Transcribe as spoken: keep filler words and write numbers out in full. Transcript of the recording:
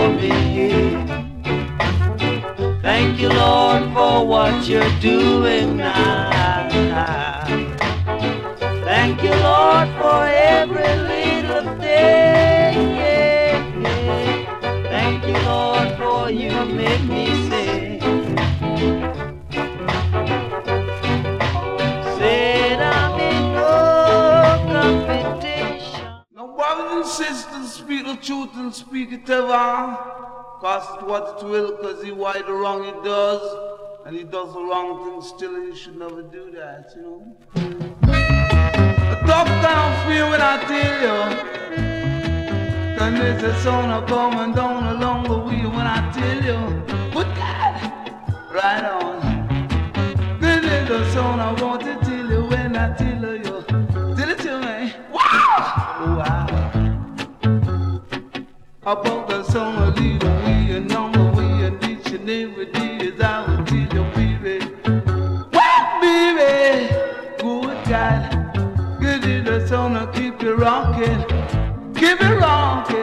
for me. Thank you, Lord, for what you're doing now. Thank you, Lord, for every little thing. Yeah, yeah. Thank you, Lord, for you make me sing. Said I'm in no competition. Now, brothers and sisters, speak the truth and speak it ever. Cause what it will, cause he why the wrong he does, and he does the wrong thing still, and you should never do that, you know. A tough kind of feel when I tell you, and there's a son of coming down along the way when I tell you, but God, right on. This is the song I want to tell you when I tell you, tell it to me, wow, wow. About the song I lead the way and on the way and each and every day is I will tell you, baby. What, baby? Good God. Good is the song I keep you rocking. Keep it rocking.